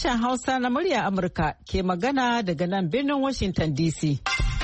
Sashen Hausa na murya Amurka ke magana daga nan birnin Washington DC.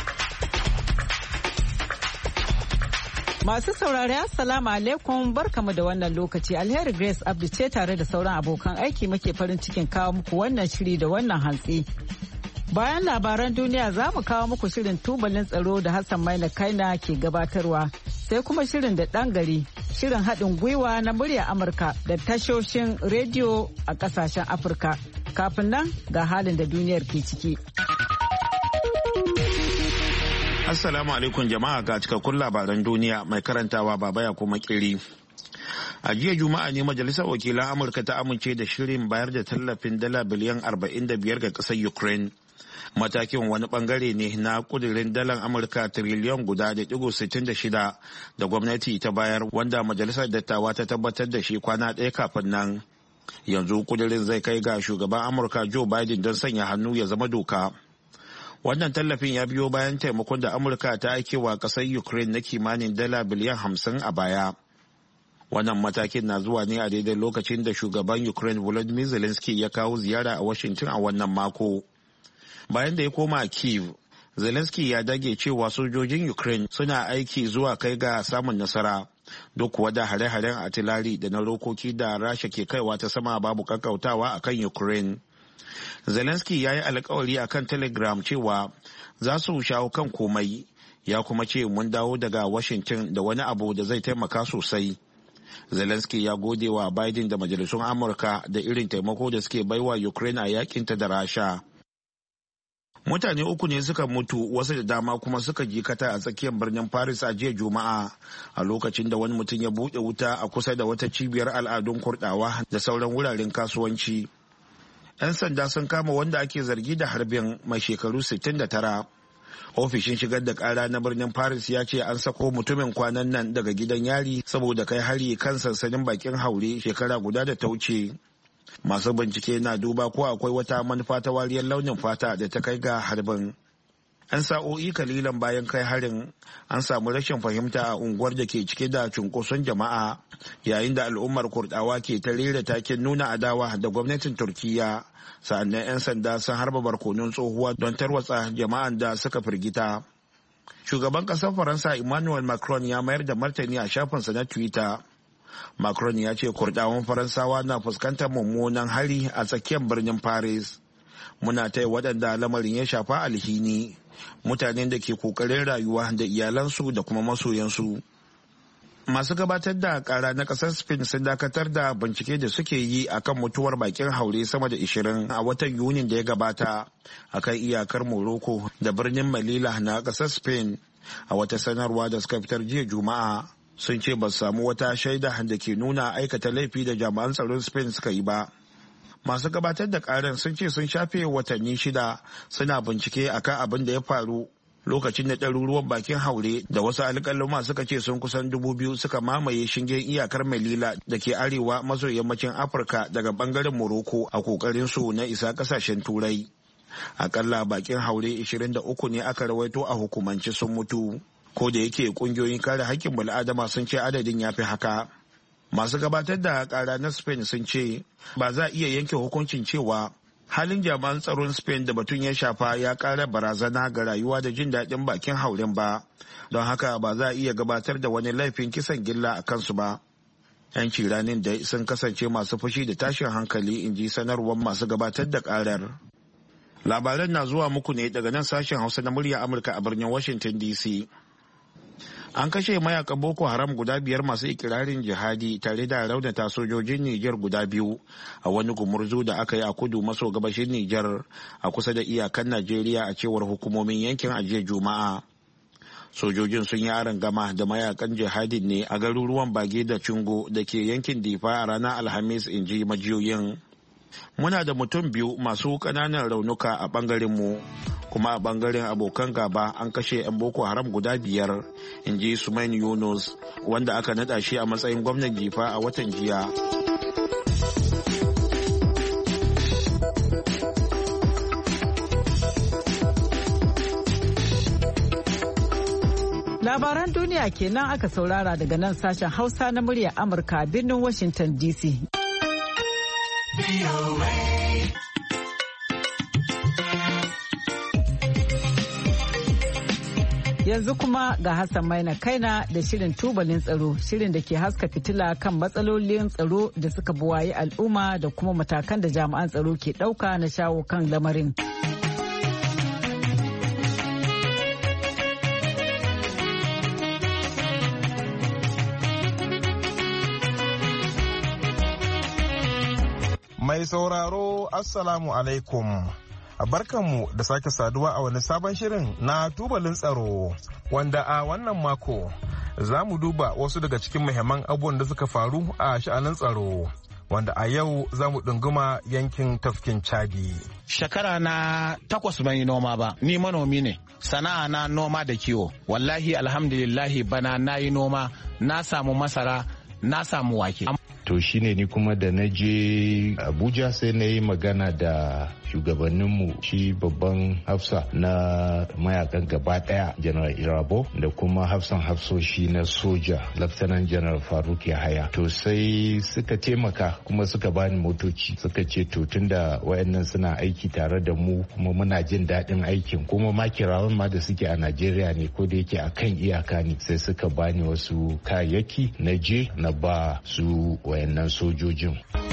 Masu saurari Assalamu alaikum barkamu da wannan lokaci. Alheri Grace Abdu ce tare da sauran abokan aiki muke farin cikin kawo muku wannan shiri da wannan hantsi. Bayan labaran duniya za mu kawo muku shirin tubalin tsaro da Hassan Maina Kaina ke gabatarwa. Sai kuma shirin da ɗan gari, shirin haɗin gwiwa na murya Amurka da tashoshin rediyo a ƙasashen Afirka. Kafin nan ga halin da duniyar ke ciki. Assalamu alaikum jama'a ga cikakkun labaran duniya mai karantawa baba ya kuma kiri. A jiya Juma'a ne Majalisar Wakilan Amurka ta amince da shirin bayar da tallafin dala biliyan 45 ga ƙasar Ukraine. Matakin wani bangare ne na kudirin dalar Amurka tiriliyan guda da $66 da gwamnati ta bayar wanda Majalisar Dattawa ta tabbatar da shi kwana ɗaya kafin nan. Yanzu kudirin zai kai ga shugaban Amurka Joe Biden don sanya hannu ya zama doka. Wannan tallafin ya biyo bayan taimakon da Amurka ta aikewa ƙasar Ukraine na kimanin dala biliyan 50 a baya. Wannan matakin na zuwa ne a daidai lokacin da shugaban Ukraine Volodymyr Zelensky ya kawo ziyara a Washington a wannan mako. Bayan da ya koma Kyiv, Zelensky ya dage cewa sojojin Ukraine suna aiki zuwa kai ga samun nasara, duk kuwa da hare-haren atilari da na rokoki da Rasha ke kaiwa ta sama babu kakkautawa a kan Ukraine. Zelensky ya yi alkawari a kan Telegram cewa za su shawo kan komai, ya kuma ce mun dawo daga Washington da wani abu da zai taimaka sosai. Zelensky ya gode wa Biden da majalisun Amurka da irin taimako da suke baiwa Ukraine a yakinta da Rasha. Mutane 3 ne suka mutu, wasu da dama kuma suka jikata a tsakiyar birnin Paris a jiya Juma'a a lokacin da wani mutum ya buɗe wuta a kusa da wata cibiyar al'adun Kurdawa da sauran wuraren kasuwanci. 'Yan sanda sun kama wanda ake zargi da harbin mai shekaru 69. Ofishin shigar da kara na birnin Paris ya ce an sako mutumin kwanan nan daga gidan yari saboda kai hari kan sansanin bakin haure shekara guda da ta wuce. Masu bincike na duba ko akwai wata manufa ta wariyar launin fata da ta kai ga harbin. 'Yan sa'o'i kalilan bayan kai harin an samu rashin fahimta a unguwar da ke cike da cunkoson jama'a yayin da al'ummar Kurdawa ke ta rera taken nuna adawa da gwamnatin Turkiyya. Sa'annan 'yan sanda sun harba barkonon tsohuwa don tarwatsa jama'an da suka firgita. Shugaban ƙasar Faransa Emmanuel Macron ya mayar da martani a shafinsa na Twitter. Macron ya ce Kurdawan Faransawa na fuskantar mummunan hari a tsakiyar birnin Paris. Muna taya waɗanda lamarin ya shafa alhini, mutanen da ke kokarin rayuwa da iyalansu da kuma masoyansu. Masu gabatar da kara na kasar Spain sun dakatar da bincike da suke yi akan mutuwar bakin haure sama da 20 a watan Yunin da ya gabata akan iyakar Morocco da birnin Melilla na kasar Spain. A wata sanarwa da suka fitar jiya Juma'a sun ce ba su samu wata shaida da ke nuna aikata laifi da jami'an tsaron Spain suka yi ba. Masu gabatar da karan sun ce sun shafe watanni 6 suna bincike akan abin da ya faru lokacin da ɗaruruwan bakin haure da wasu alƙaluma suka ce sun kusan 2,000 suka mamaye shingen iyakar Melilla da ke arewa maso yammacin Afirka daga bangaren Morocco a kokarin su na isa ƙasashen Turai. Akalla bakin haure 23 ne aka rawaito a hukumance sun mutu, ko da yake ƙungiyoyin kare haƙƙin bil'adama sun ce adadin ya fi haka. Masu gabatar da ƙara na Spain sun ce ba za a iya yanke hukuncin cewa halin jami'an tsaron Spain da batun ya shafa ya ƙara barazana ga rayuwa da jin daɗin bakin hauren ba, don haka ba za a iya gabatar da wani laifin kisan gilla a kansu ba. 'Yan kiranin da sun kasance masu fushi da tashin hankali, in ji sanarwar masu gabatar da ƙarar. Labaran na zuwa muku ne daga nan sashen Hausa na murya Amurka a birnin Washington DC. An kashe mayakan Boko Haram guda 5 masu ikirarin jihadi tare da raunata sojojin Nijar guda 2 a wani gumurzu da aka yi a kudu maso gabashin Nijar a kusa da iyakan Najeriya a cewar hukumomin yankin a jiya Juma'a. Sojojin sun yi arangama da mayakan jihadin ne a garuruwan Bage da Cingo da ke yankin Difa a ranar Alhamis, in ji majiyoyin. Muna da mutum 2 masu ƙananan raunuka a ɓangarenmu, kuma a ɓangaren abokan gaba an kashe 'yan Boko Haram guda 5, in ji Sumain Yunus, wanda aka naɗa shi a matsayin gwamnan Jifa a watan jiya. Labaran duniya kenan aka saurara daga nan sashen Hausa na muryar Amurka a birnin Washington DC. Yanzu kuma ga Hassan Maina Kaina da shirin tubalin tsaro, shirin da ke haska fitila kan matsalolin tsaro da suka buwayi al'umma da kuma matakan da jami'an tsaro ke ɗauka na shawo kan lamarin. Mai sauraro, Assalamu alaikum. Barkanmu da sake saduwa a wani sabon shirin na tubalin tsaro, wanda a wannan mako za mu duba wasu daga cikin muhimman abubuwan da suka faru a sha'anin tsaro, wanda a yau za mu ɗunguma yankin tafkin Chadi. Shekara na 8 ban yi noma ba, ni manomi ne, sana'a na noma da kiwo. Wallahi alhamdulillahi bana na yi noma, na samu masara, na samu wake. To shine ni kuma da na je Abuja sai na yi magana da shugabanninmu, shi babban hafsa na mayakan gaba daya General Irabo da kuma hafsan hafsoshi na soja Lieutenant General Faruk Yahaya. To sai suka taimaka kuma suka bani motoci, suka ce to tunda wayannan suna aiki tare da mu kuma muna jin daɗin aikin, kuma makirawan ma da suke a Najeriya ne ko da yake a kan iyaka ne, sai suka bani wasu kayayyaki na je na ba su wayannan sojojin.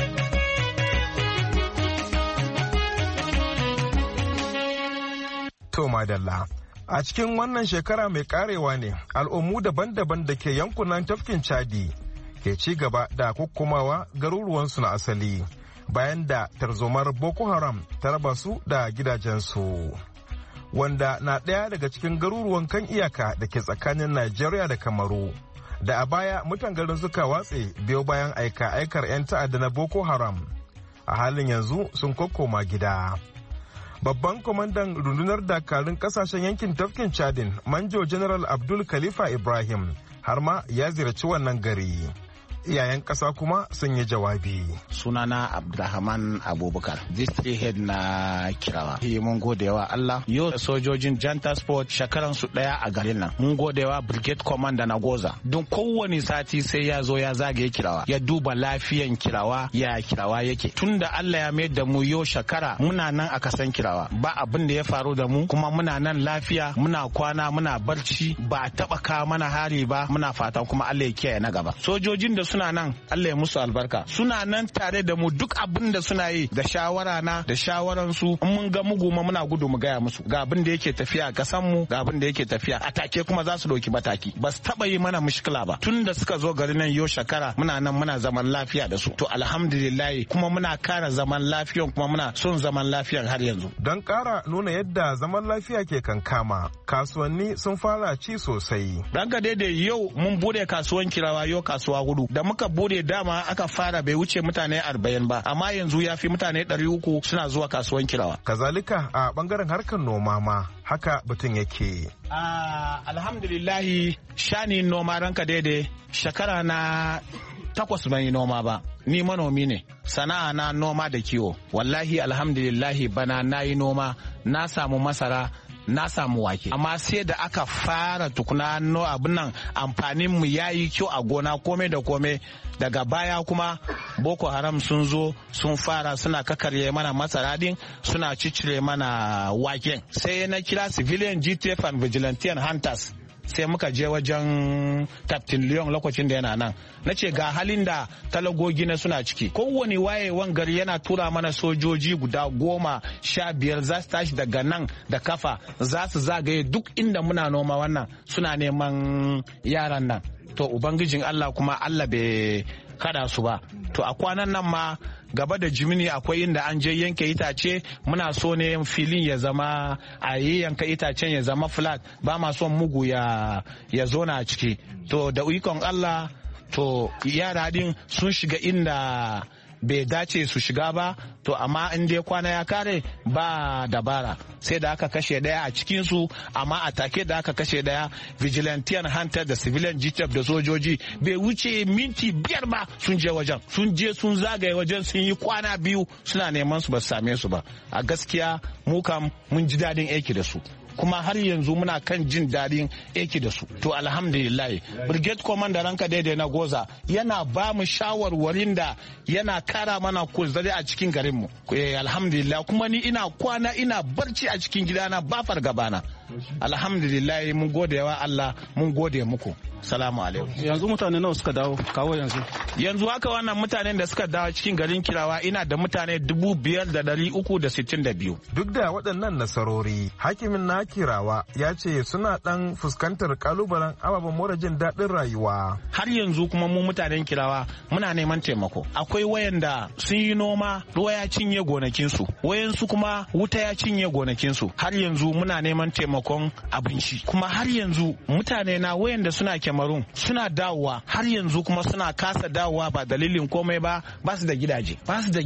To madalla, a cikin wannan shekara mai karewa ne al'ummu daban-daban da ke yankunan tafkin Chadi ke ci gaba da kukkumawa garuruwansu na asali bayan da tarzomar Boko Haram ta raba su da gidajensu, wanda na ɗaya daga cikin garuruwan kan iyaka da ke tsakanin Najeriya da Kamaru, da a baya mutan garin suka watse biyo bayan aika-aikar 'yan ta'adda na Boko Haram. A halin yanzu sun kokkoma gida. Babban kwamandan rundunar dakarun kasashen yankin tafkin Chadin, Manjo General Abdul Khalifa Ibrahim, har ma ya ziyarci wannan gari. Iyayen ƙasa kuma sun yi jawabi. Sunana Abdulrahman Abubakar, district head na Kirawa. Mun gode wa Allah. Yau sojojin Janta Sport shekaran su daya a garin nan. Mun gode wa Brigade Commander na Goza. Don kowane sati sai ya zo ya zagaye Kirawa, ya duba lafiyan Kirawa, ya Kirawa yake. Tunda Allah ya mai da mu yau shekara muna nan a kasan Kirawa. Ba abin da ya faru da mu, kuma muna nan lafiya, muna kwana, muna barci, ba taba kawo mana hari ba. Muna fatan kuma Allah ya kiyaye na gaba. Sojojin da suna nan, Allah ya musu albarka, suna nan tare da mu, duk abin da suna yi da shawara na da shawaran su. In mun ga mugu ma muna gudu mu gaya musu ga abin da yake tafiya a kasan mu, ga abin da yake tafiya a take, kuma za su dauki mataki. Ba su taba yi mana mushkila ba tun da suka zo garin nan yau shekara. Muna nan muna zaman lafiya da su, to alhamdulillah, kuma muna kara zaman lafiyan, kuma muna son zaman lafiyan har yanzu. Don kara nuna yadda zaman lafiya ke kankama, kasuwanni sun fara ci sosai. Ranka daidai, yau mun bude kasuwan Kirawa, yau kasuwa hudu da muka bude, dama aka fara bai wuce mutane 40 ba, amma yanzu ya fi mutane 300 suna zuwa kasuwan Kirawa. Kazalika a bangaren harkar noma ma haka batun yake. Alhamdulillahi, shani noma ranka daidai, shekara na 8 ban yi noma ba, ni manomi ne, sana'a na noma da kiwo. Wallahi alhamdulillahi bana na yi noma, na samu masara, na samu wake, amma sai da aka fara tukuna abin nan amfanin mu yayi kyau a gona, komai da komai. Daga baya kuma Boko Haram sun zo sun fara suna kakarye mana masara din, suna cicire mana waken. Sai na kira civilian GTF and vigilante and hunters, sai muka je wajen Captain Leon lokacin da yana nan, na ce ga halin da talagogi na suna ciki. Kowane wayewan gari yana tura mana sojoji guda 15 za su tashi daga nan da kafa, za su zagaye duk inda muna noma wannan, suna neman yaran nan. To ubangijin Allah kuma Allah bai kada su ba. To a kwanan nan ma gaba da Jimini akwai inda an je yanke itace, muna so ne filin ya zama a yanka itacen ya zama flat, ba ma son mugu ya zona a ciki. To da ikon Allah, to yara din sun shiga inda bai dace su shiga ba, to amma in dai kwana ya kare ba dabara, sai da aka kashe daya a cikinsu. Amma a take da aka kashe daya, vigilante and hunter da civilian GTF da sojoji bai wuce minti 5 ba sun je wajen, sun je sun zagaye wajen, sun yi kwana 2 suna neman su ba su same su ba. A gaskiya mu kam mun ji dadin aiki da su, kuma har yanzu muna kan jin daɗin aiki da su. To alhamdulillah, brigade commander ranka daidai na Goza yana ba mu shawarwarin da yana kara mana kuzari a cikin garinmu. Alhamdulillah, kuma ni ina kwana ina barci a cikin gidana ba fargabana. alhamdulillah mun gode wa Allah, mun gode muku. Salamu alaikum. Yanzu mutane nawa suka dawo kawo yanzu haka wannan mutanen da suka dawo cikin garin Kirawa ina da mutane 5,362. Duk da waɗannan nasarori, hakimin na Kirawa ya ce suna ɗan fuskantar kalubalen ababen more jin daɗin rayuwa. Har yanzu kuma mu mutanen Kirawa muna neman taimako. Akwai wayanda sun yi noma, ruwa ya cinye gonakinsu, wayansu kuma wuta ya cinye gonakinsu. Har yanzu muna neman taimakon abinci. Kuma har yanzu mutane na wayanda suna Cameroon suna dawowa, har yanzu kuma suna kasa dawowa ba dalilin komai ba su da gidaje.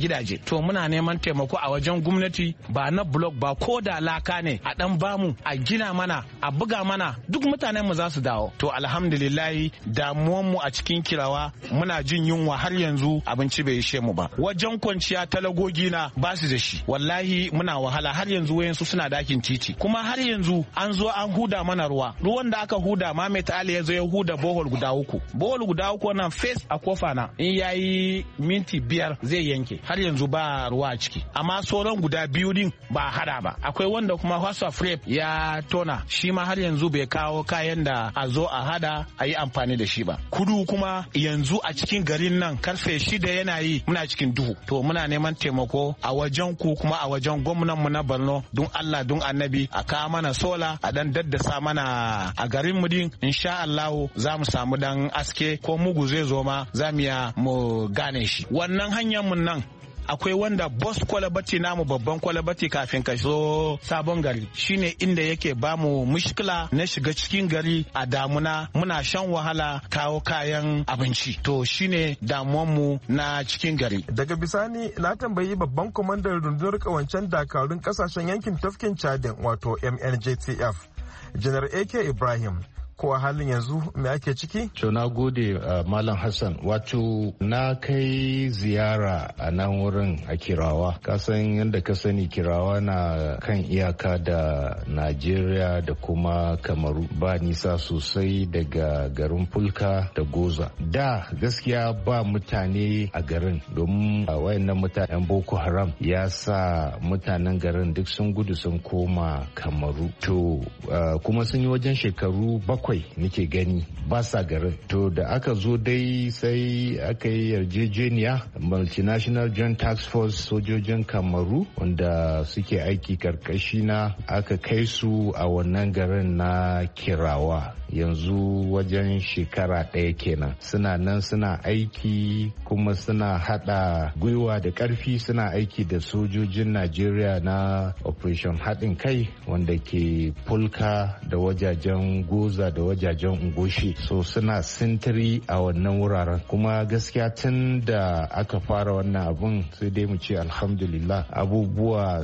To muna neman taimako a wajen gwamnati, ba na blok ba, ko da laka ne a dan bamu, a gina mana, a buga mana, duk mutanen mu za su dawo. To alhamdulillahi damuwan mu a cikin Kirawa muna jin yunwa, har yanzu abinci bai ishe mu ba. Wajen kwanciya talagogi na ba su da shi. Wallahi muna wahala, har yanzu wayansu suna dakin titi. Kuma har yanzu an zo an huda mana ruwan da aka huda ma mai ta'ali ya zo ya huda bohol guda uku wannan face a kofa na in yayi minti 5 zai yanke. Har yanzu ba ruwa a ciki, amma sauran guda biyu din ba hada ba. Akwai wanda kuma House of Rep ya tona, shi ma har yanzu bai kawo kayan da a zo a hada a yi amfani da shi ba. Kudu kuma yanzu a cikin garin nan karfe 6 yana yi muna cikin duhu. To muna neman taimako a wajen ku, kuma a wajen gwamnan mu na Borno, don Allah don Annabi a kawo mana sola, a dan daddasa mana a garin mu din. Insha Allah za mu samu dan aske, ko mugu zai zo ma za mu ya mu gane shi. Wannan hanyar mun nan akwai wanda boss kwalabati namu, babban kwalabati kafin ka zo sabon gari, shine inda yake bamu mushkila na shiga cikin gari a damuna, muna shan wahala kawo kayan abinci. To shine damuwanmu na cikin gari. Daga bisani na tambayi babban kwamandan rundunar kawancen dakarun kasashen yankin tafkin Chadin, wato MNJTF, Janar AK Ibrahim, ko a halin yanzu me ake ciki? To na gode Malam Hassan, wato na kai ziyara a nan wurin a Kirawa. Kasan yadda ka sani Kirawa na kan iyaka da Najeriya da kuma Kamaru, ba nisa sosai daga garin Fulka da Goza. Da gaskiya ba mutane a garin, domin wayannan mutanen Boko Haram ya sa mutanen garin duk sun gudu sun koma Kamaru. To kuma sun yi wajen shekaru 7 nake gani ba sa garin. To da aka zo dai sai aka yi yarjejeniya, multinational joint task force, sojojin Kamaru wanda suke aiki karkashi na, aka kai su a wannan garin na Kirawa. Yanzu wajen shekara 1 kenan suna nan suna aiki, kuma suna hada gwiwa da karfi, suna aiki da sojojin Najeriya na operation haɗin kai wanda ke Fulka da wajajen Goza da wajajen Ungoshi. So suna sintiri a wannan wuraren, kuma gaskiya tun da aka fara wannan abun sai dai mu ce alhamdulillah abubuwa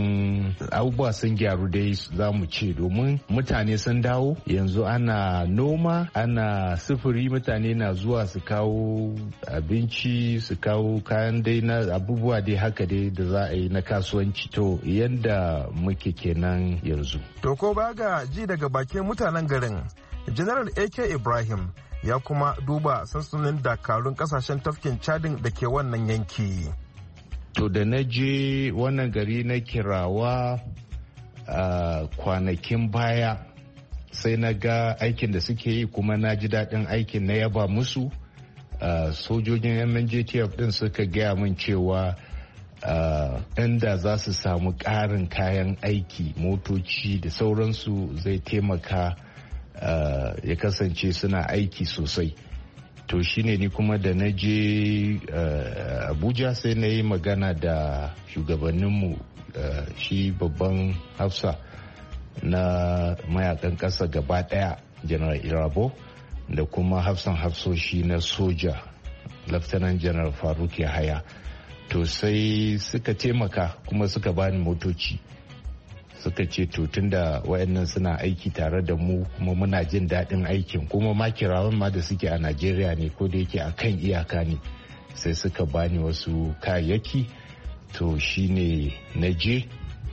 sun gyaru dai za mu ce, domin mutane sun dawo yanzu, ana noma, ana sufuri, mutane na zuwa su kawo abinci, su kawo kayan dai na abubuwa dai haka dai da za a yi na kasuwanci. To yanda muke kenan yanzu. To ko ba ga ji daga bakin mutanen garin, General AK Ibrahim ya kuma duba sansunan dakarun kasashen tafkin Chadin da ke wannan yanki. To da na je wannan gari na Kirawa kwanakin baya, sai na ga aikin da suke yi, kuma na ji daɗin aikin, na yaba musu. Sojojin MNJTF din suka gaya min cewa inda za su samu ƙarin kayan aiki, motoci da sauransu, zai taimaka ya kasance suna aiki sosai. To shine ni kuma da na je Abuja sai na yi magana da shugabanninmu, shi babban hafsa na mayakan ƙasa gaba ɗaya General Irabo, da kuma hafsan hafsoshi na soja Lieutenant General Faruk Yahaya. To sai suka taimaka, kuma suka bani motoci, suka ce to tunda wayannan suna aiki tare da mu, kuma muna jin daɗin aikin, kuma makirawan ma da suke a Najeriya ne, ko da yake a kan iyaka ne, sai suka bani wasu kayayyaki. To shine na je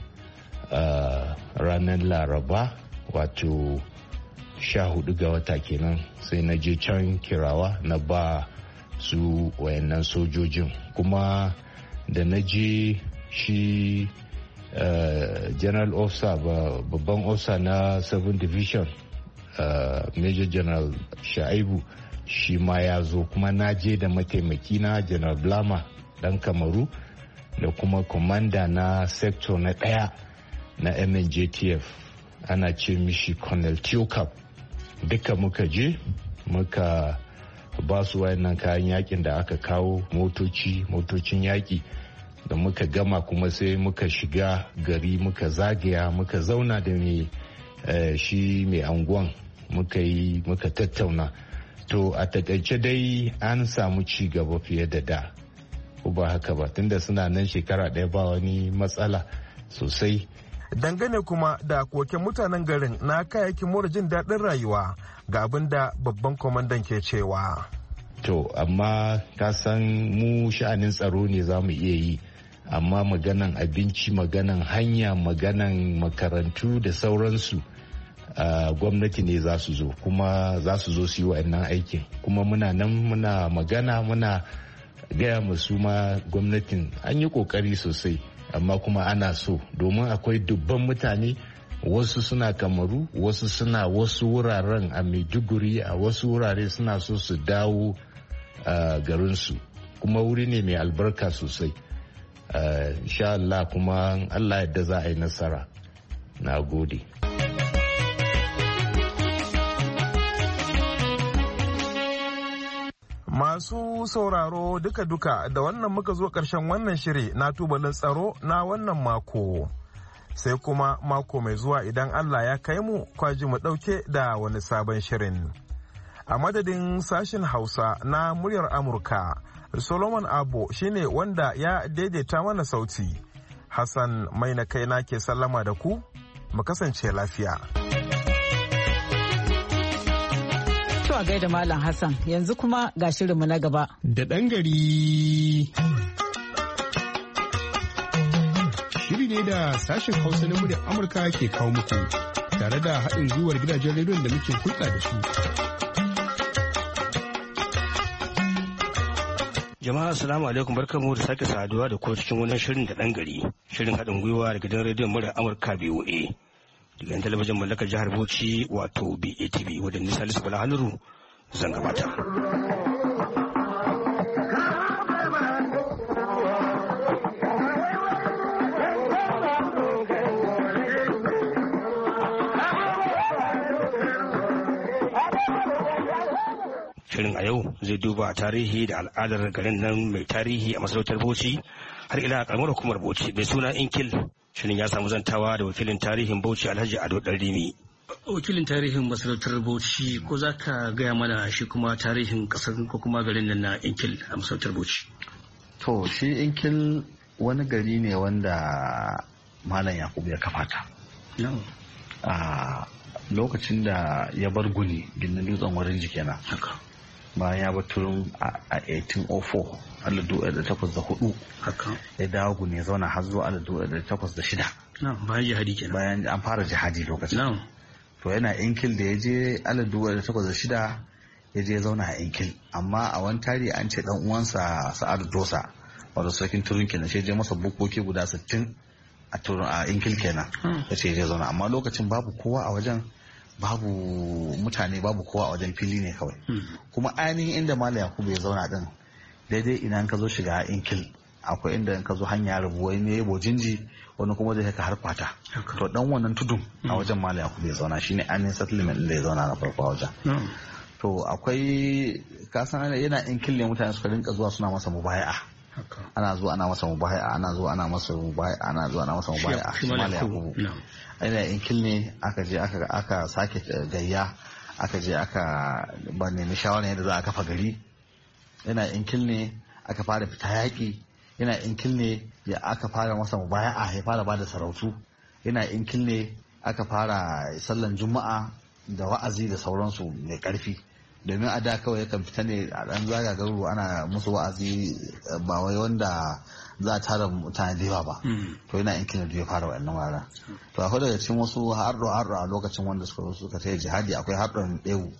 ranar Laraba, wato 14 ga wata kenan, sai na je can Kirawa na ba su wayannan sojojin. Kuma da na je, shi general officer babban officer na 7 division major general Shaibu shi ma ya zo, kuma na je da mataimaki na general Blama dan Kamaru da kuma commander na sector na 1 na MNJTF ana ce mishi Colonel Tiokap. Duka muka je muka ba su wayannan kayan yakin da aka kawo, motocin yaki da muka gama, kuma sai muka shiga gari muka zagaya muka zauna da shi mai anguwan muka tattauna. To a takaice dai an samu ci gaba fiye da da, ko ba haka ba, tunda suna nan shekara ɗaya ba wani matsala sosai. Dangane kuma da koken mutanen garin na kayayyakin more jin daɗin rayuwa ga abin da babban kwamandan ke cewa. To amma ka san mu sha'anin tsaro ne za mu iya yi, amma maganan abinci, maganan hanya, maganan makarantu da sauransu gwamnati ne za su zo, kuma za su zo su yi wa'annan aikin. Kuma muna nan muna magana, muna gaya masu ma gwamnatin an yi kokari sosai, amma kuma ana so, domin akwai dubban mutane, wasu suna Kamaru, wasu suna wasu wuraren a Maiduguri, a wasu wurare suna so su dawo garinsu, kuma wuri ne mai albarka sosai. Insha Allah, kuma Allah yadda za a yi nasara. Na gode. Masu sauraro duka-duka da wannan muka zo ƙarshen wannan shiri na tubalin tsaro na wannan mako. Sai kuma mako mai zuwa idan Allah ya kai mu, kwaji mu ɗauke da wani sabon shirin. A madadin sashen Hausa na muryar Amurka, Solomon Abo shine wanda ya daidaita mana sauti. Hassan mai na kai na ke sallama da ku, mu kasance lafiya. A gaida Malam Hassan, yanzu kuma ga shirinmu na gaba. Da ɗan gari. Shiri ne da sashen Hausa na muryar Amurka ke kawo muku tare da haɗin gwiwar gidajen rediyon da muke hulɗa da su. Jama'a assalamu alaikum, barkamu da sake saduwa da ku cikin wannan shirin da ɗan gari. Shirin haɗin gwiwa da gidan rediyon muryar Amurka BOA. Daga talabijin mallakar jihar Bauchi wato BATV wadda ni Salisu Bala Haluru zan gabata. Shirin a yau zai duba tarihi da al'adar garin nan mai tarihi a masarautar Bauchi har ila karamar hukumar Bauchi mai suna Inkil. Shirin ya samu zantawa da wakilin tarihin Bauchi Alhaji Ado Ɗanrimi. Wakilin tarihin masarautar Bauchi, ko za ka gaya mana shi kuma tarihin ƙasar ko kuma garin nan na Inkil a masarautar Bauchi? To shi Inkil wani gari ne wanda Malam Yakubu ya kafa ta. A lokacin da ya bar Guni gindin dutsen wurin jikena. Bayan ya bar Turun a 1804. 1804 ya dawo Gune ya zauna har zuwa 1806. Bayan jihadi kenan. Bayan an fara jihadi lokacin. To yana Inkil da ya je 1806 ya je zauna a Inkil, amma a wani tari an ce dan uwansa Sa'adu Dosa wato sarkin Turun kenan sai je masa bukoki guda 60 a Turun a Inkil kenan. Ya ce ya zauna, amma lokacin babu kowa a wajen, babu mutane, babu kowa a wajen, fili ne kawai. Kuma ainihin inda Malam Yakubu ya zauna din daidai idan ka zo shiga Inkil akwai inda ka zo hanya rabu, wani ne Bojinji, wani kuma zai ka har Kwata. To dan wannan tudun a wajen Malam Yakubu ya zauna, shine ainihin settlement din da ya zauna na farko a wajen. To akwai kasan yana Inkil ne mutane suka rinka zuwa suna masa mubaya'a. Ana zuwa ana masa mubaya'a, ana zuwa ana masa mubaya'a, ana zuwa ana masa mubaya'a. Shi Malam Yakubu yana Inkil ne aka je aka sake gayya, aka je aka ba nemi shawara yadda za a kafa gari. Yana Inkil ne aka fara fita yaƙi, yana Inkil ne ya aka fara masa mubaya'a, ya fara bada sarautu. Yana Inkil ne aka fara sallan juma'a da wa'azi da sauransu mai ƙarfi, domin a da kawai yakan fita ne a ɗan zaga garuruwa ana musu wa'azi, ba wai wanda za a tara mutane da yawa ba. To yana Inkil ne ya fara wa'annan wara. To akwai daga cikin wasu harɗo a lokacin wanda suka ta jihadi, akwai harɗon ɗewu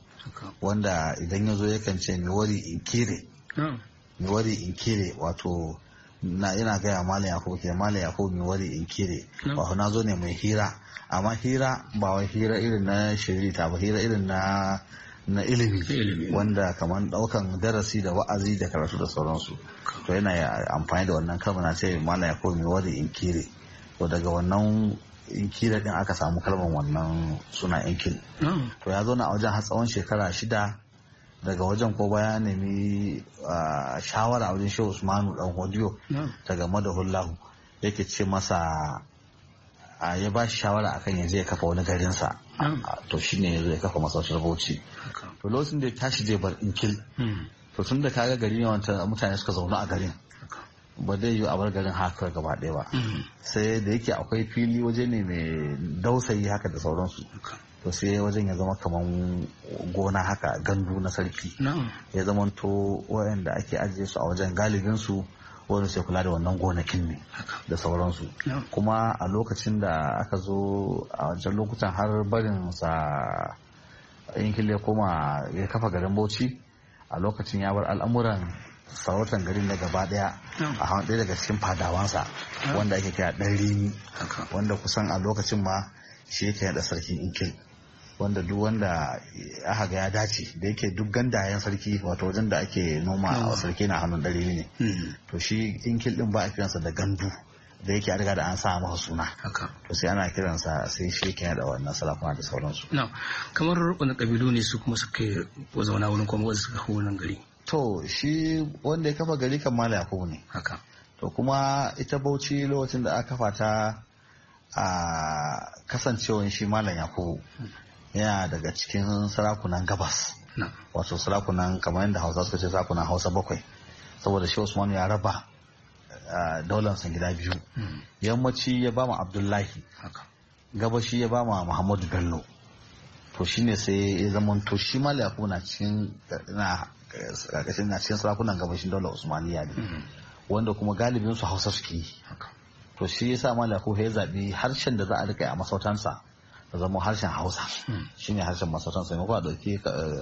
wanda idan ya zo yakan ce miwari inkire wato ina gaya Malam Yakubu ke Malam Yakubu mai wari in kire ba na zo ne mai hira, amma hira ba wai hira irin na shirita ba, hira irin na ilimi wanda kamar daukan darasi da wa'azi da karatu da sauransu. To yana amfani da wannan kalmar ce Malam Yakubu mai wari in kire. To daga wannan inkila din aka samu kalmar wannan suna inkil. To ya zo na a wajen har tsawon shekara 6. Daga wajen ko baya nemi shawara a wajen Shehu Usmanu dan Hodiyo ta game da hullahu, yake ce masa ya ba shi shawara akan ya je ya kafa wani garinsa. To shine ya zo ya kafa masarautar Bauchi. To lokacin da ya tashi zai bar inkil, to tun da kaga gari ne wanda mutane suka zauna a garin, ba zai yi a bar garin haka gaba ɗaya ba. Sai da yake akwai fili waje ne mai dausayi haka da sauransu, to sai wajen ya zama kaman gona haka, gandu na sarki. Ya zama to wayanda ake ajiye su a wajen galibin su wanda sai kula da wannan gonakin ne da sauransu. Kuma a lokacin da aka zo a wancan lokutan har barin sa yankin ya koma ya kafa garin Bauchi, a lokacin ya bar al'amuran sarautar garin na gaba daya a hannun ɗaya daga cikin fadawansa wanda ake kira ɗan rini, wanda kusan a lokacin ma shi yake yada sarkin inkil, wanda duk wanda aka ga ya dace da yake duk gandayen sarki wato wajen da ake noma a sarki na hannun ɗan rini ne. To shi inkil din ba a kiransa da gandu da yake riga da an sa masa suna, to sai ana kiransa sai shi yake yada wannan sarakuna da sauransu. Kamar wani kabilu ne su kuma suka zauna wurin kuma wanda suka kawo nan gari? To shi wanda ya kafa gari kan Malam Yakubu ne. To kuma ita Bauchi lokacin da aka kafa ta a kasancewan shi Malam Yakubu yana daga cikin sarakunan gabas, wato sarakunan kamar yadda Hausa suka ce sarakunan Hausa 7, saboda shi Usmanu ya raba daular san gida 2. Yammaci ya ba mu Abdullahi, gabashi ya ba mu Muhammadu Bello. To shine sai ya zama to shi Malam Yakubu na cikin sarakunan gabashin daular Usmaniya ne, wanda kuma galibin su Hausa suke yi. To shi yasa Malam Yakubu ya zabi harshen da za a rika a masautansa da zama harshen Hausa, shine harshen masautansa, ne ko a dauki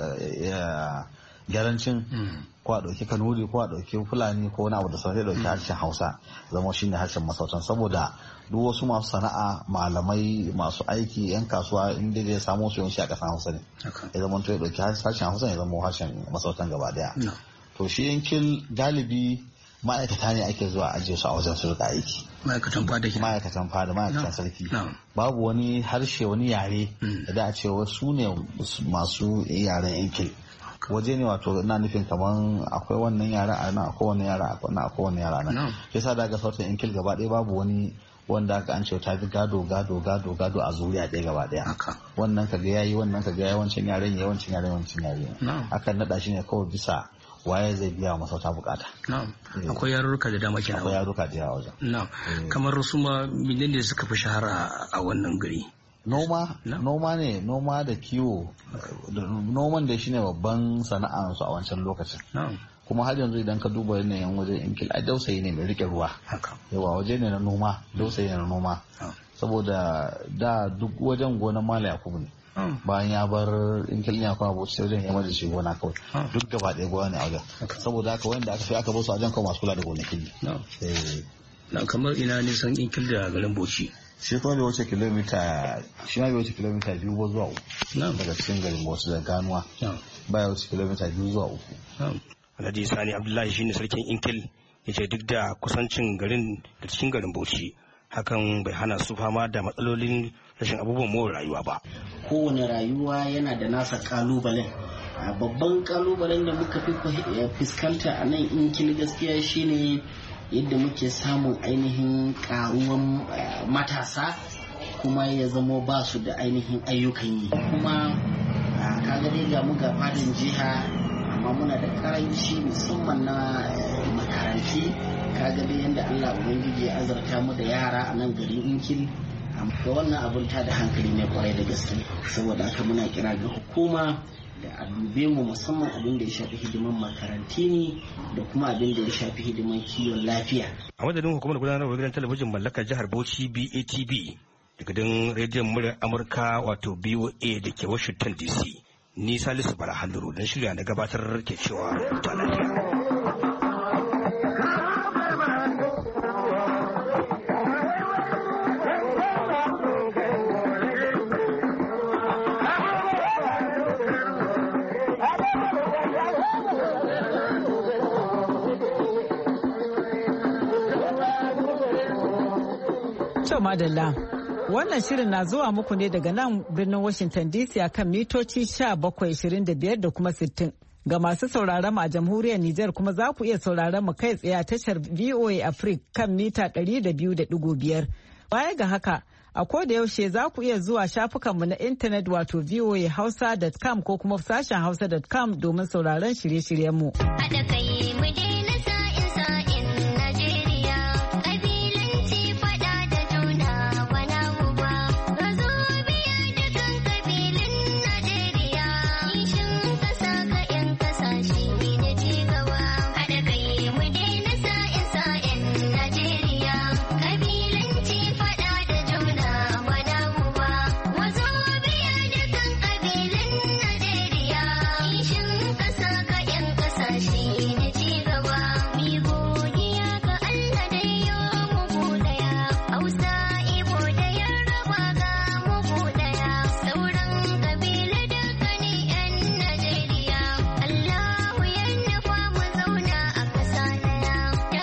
Gyarancin, ko a dauki Kanuri, ko a dauki Fulani, ko wani abu da sauran dauki harshen Hausa zama shine harshen masautan, saboda duk wasu masu sana'a, malamai, masu aiki, yan kasuwa inda zai samu su yawanci a ƙasar Hausa ne. Ya zama to ya dauki harshen Hausa ya zama harshen masautan gaba daya. To shi yankin galibi ma'aikata ne ake zuwa ajiye su a wajen su rika aiki. Ma'aikatan fada, ma'aikatan sarki. Babu wani harshe, wani yare da a ce wasu ne masu yaren yankin. Waje ne wato na nufin kaman akwai wannan yara a nan, akwai wannan yara a nan, akwai wannan yara a nan. Yasa daga sautin yankil gaba ɗaya babu wani wanda aka an ce ta bi gado a zuriya ɗaya gaba ɗaya. Wannan kaga yayi, wannan kaga yayi, wancan yaren yayi, wancan yaren wancan yaren. Akan naɗa shi ne kawai bisa waye zai biya wa masauta bukata. Akwai yarurruka da dama kenan. Akwai yarurruka da yawa wajen. Kamar su ma menene suka fi shahara a wannan gari? Noma ne, noma da kiwo. Noman da shine babban sana'ansu a wancan lokacin. Kuma har yanzu idan ka duba yanayin wajen inkil, ai dausayi ne mai rike ruwa. Yawa waje ne na noma, dausayi ne na noma. Saboda da duk wajen gonan Malam Yakubu ne. Bayan ya bar inkil ya kuma Bauchi sai wajen ya mace shi gona kawai. Duk gaba ɗaya gona ne a wajen. Saboda haka wanda aka fi aka basu a wajen kawai masu kula da gonakin ne. Kamar ina nisan inkil da garin Bauchi? Shi kuma bai wuce kilomita 2 ba zuwa 3 daga cikin garin Bauchi da ganuwa. Baya wuce kilomita 2 zuwa 3. Alhaji Sani Abdullahi shine sarkin inkil, ya ce duk da kusancin garin da cikin garin Bauchi, hakan bai hana su fama da matsalolin rashin abubuwan more rayuwa ba. Kowane rayuwa yana da nasa kalubalen. Babban kalubalen da muka fi fuskanta a nan inkil gaskiya shine yadda muke samun ainihin karuwan matasa, kuma ya zamo ba su da ainihin ayyukan yi. Kuma kaga dai ga mu ga fadin jiha, amma muna da karanci musamman na makaranti. Kaga dai yadda Allah Ubangiji ya azarta mu da yara a nan garin inkil, ga wannan abun ta da hankali ne kwarai da gaske. Saboda haka muna kira ga hukuma da a dube mu, musamman abin da ya shafi hidiman makaranti ne da kuma abin da ya shafi hidiman kiwon lafiya. A madadin hukumar gudanarwa gidan talabijin mallakar jihar Bauchi BATB, da gidan rediyon muryar Amurka wato BOA da ke Washington DC, ni Salisu Bala Halluru don shirya na gabatar ke cewa ta lafiya. To madalla. Wannan shirin na zuwa muku ne daga nan birnin Washington DC akan mitoci 1725 da kuma 60. Ga masu sauraron mu a jamhuriyar Nijar kuma za ku iya sauraron mu kai tsaye a tashar VOA Africa kan mita 200.5. Baya ga haka, a koda yaushe za ku iya zuwa shafukanmu na intanet wato voahausa.com ko kuma sashen hausa.com domin sauraron shirye-shiryenmu. Haɗa kai mu daina sa'in Najeriya, ƙabilanci faɗa da juna wana uba. Ka zo biya dukan ƙabilun Najeriya, kishin ƙasa ka 'yan ƙasashe na cigaba. Haɗa kai mu daina sa'in Najeriya, ƙabilanci faɗa da juna wana uba. Wazo biya dukan ƙabilun Najeriya, kishin ƙasa ka 'yan ƙasashe na cigaba. Mi godiya ga Allah da yo mu ɗaya, Hausa, Ibo da Yarbawa ga mu ɗaya, sauran ƙabilu dukkanin 'yan Najeriya. Allahu ya nufa mu zauna a ƙasa ɗaya.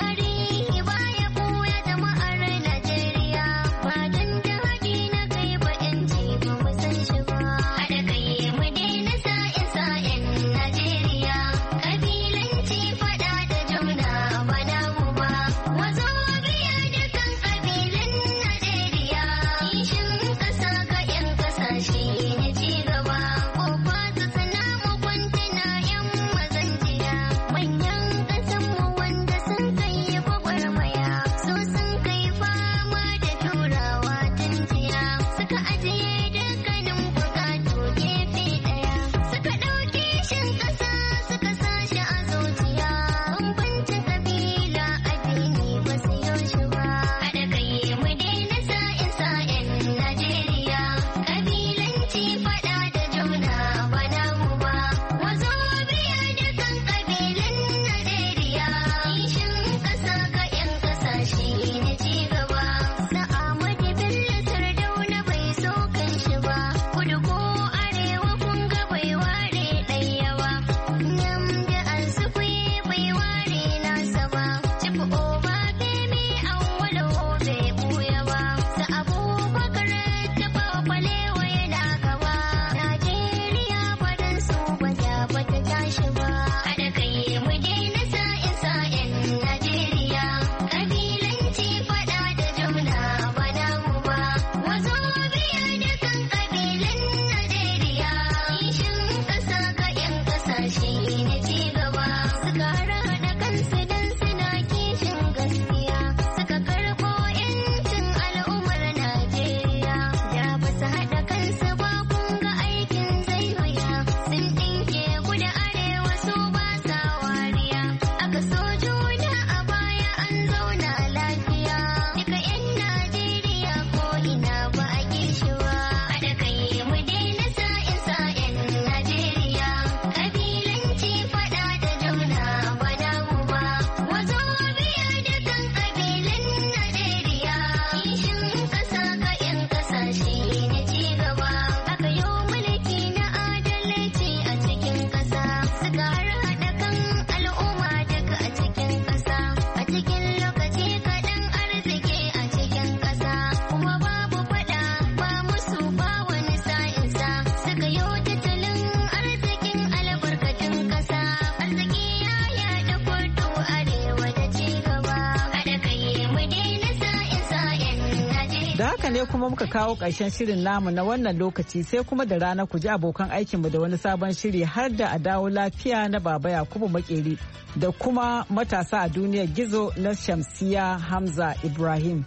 Tarihi baya ɓuya jama'ar Najeriya, ba don daɗi na kai ba 'yanci ba mu san shi ba. Haɗa kai mu daina sa'in Najeriya, ƙabilanci faɗa da juna bana mu ba. Wazo biya dukan ƙabilun Najeriya, kishin ƙasa ga 'yan ƙasashe na cigaba. Kofa su sana mu kwantuna 'yan mazan jiya, manyan ƙasanmu wanda sun kai gwagwarmaya, so sun kai fama da turawa tun jiya. Suka ajiye dukkanin bukatu gefe ɗaya, suka ɗauke shin ƙasa suka sa shi a zuciya. Bambancin ƙabila addini ba su yau shi ba. Haɗa kai mu daina sa'in Najeriya, ƙabilanci faɗa da juna bana mu ba. Wazo biya dukan ƙabilun Najeriya, kishin ƙasa ga 'yan ƙasashe na cigaba. Sa'amadu Bello Sardauna bai so kan shi ba, kudu ko arewa kun ga bai ware ɗaya ba. Nyamda Alsukwe bai ware nasa ba, Chief Obafemi Awolowo bai ɓuya ba. Sa Abubakar Tafawa Balewa yana gaba, Najeriya ba don su ba ta tashi ba. Haɗa kai mu daina sa'in Najeriya, ƙabilanci faɗa da juna bana mu ba. Wazo biya dukan ƙabilun Najeriya, kishin ƙasa ga 'yan ƙasashe na cigaba. Suka haɗa kansu don suna kishin gaskiya, suka karɓo 'yancin al'ummar Najeriya. Da ba su haɗa kansu ba kun ga aikin zai wuya, sun ɗinke kudu arewa su ba sa wariya. Aka so juna a baya an zauna lafiya, duka 'yan Najeriya ko ina ba a kishi ba. Haɗa kai mu daina sa'in Najeriya, ƙabilanci faɗa da juna bana mu ba. Wazo biya dukan ƙabilun Najeriya, kishin ƙasa ga 'yan ƙasashe na cigaba. Aka yo mulki na adalci a cikin ƙasa, suka haɗa kan al'umma duka a cikin ƙasa. A cikin lokaci kaɗan arziki a cikin ƙasa, kuma babu faɗa ba musu ba wani sa'insa. Suka yo tattalin arzikin albarkatun ƙasa, arziki ya yaɗa kudu arewa da cigaba. Haɗa kai mu daina sa'in Najeriya. Da haka ne kuma muka kawo ƙarshen shirin namu na wannan lokaci, sai kuma da rana ku ji abokan aikinmu da wani sabon shiri har da a dawo lafiya na Baba Yakubu Makeri da kuma matasa a duniyar gizo na Shamsiya Hamza Ibrahim.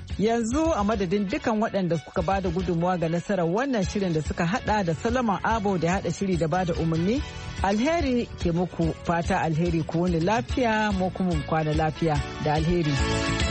Yanzu a madadin dukan waɗanda suka ba da gudunmuwa ga nasarar wannan shirin da suka hada da Solomon Abo da hada shiri da ba da umarni, alheri ke muku fata alheri ku wani lafiya mu kuma kwana lafiya da alheri.